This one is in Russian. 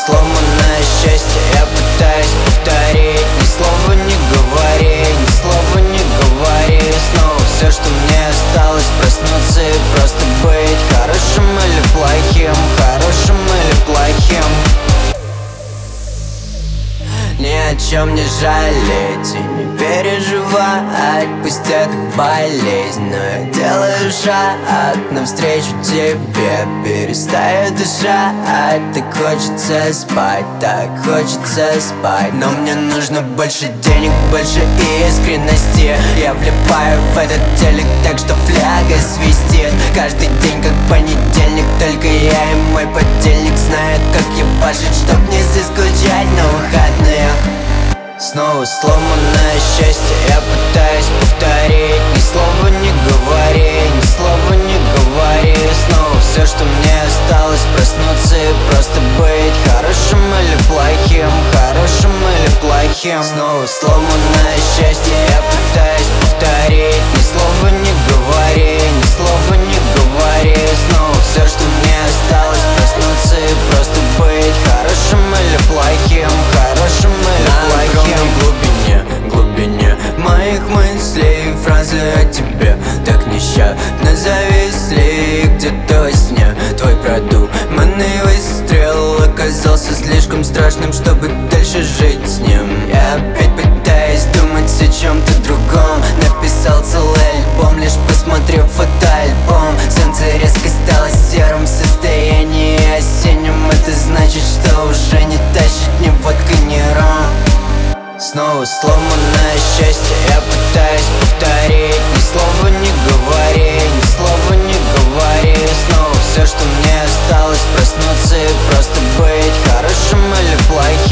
сломанное счастье я пытаюсь повторить. Ни слова не говори, ни слова не говори. Снова все, что мне осталось, проснуться и просто быть хорошим или плохим, хорошим или плохим. Ни о чем не жалеть и не переживать. Пусть это болезнь, но я делаю шаг навстречу тебе. Перестаю дышать, так хочется спать, так хочется спать. Но мне нужно больше денег, больше искренности. Я влипаю в этот телек так, что фляга свистит. Каждый день как понедельник, только я и мой подельник знают, как ебашить, чтоб не заскучать на выходных. Снова сломанное счастье я пытаюсь повторить. Ни слова не говори, ни слова не говори. Снова все, что мне осталось, проснуться и просто быть хорошим или плохим, хорошим или плохим. Снова сломанное счастье я пытаюсь повторить. Ни слова не говори, ни слова не говори. Снова все, что мне осталось, проснуться и просто быть хорошим или плохим, хорошим или плохим. В глубине моих мыслей фразы о тебе так нещадно зависли где-то во сне. Твой продуманный выстрел оказался слишком страшным, чтобы дальше жить с ним. Я опять пытаюсь думать о чем-то другом. Написал целый альбом, лишь посмотрев фотоальбом. Солнце резко стало серым в состоянии осенним. Это значит, что уже не тащит ни водка, ни ром. Снова сломанное счастье я пытаюсь повторить. Ни слова не говори, ни слова не говори. Снова все, что мне осталось, проснуться и просто быть хорошим или плохим.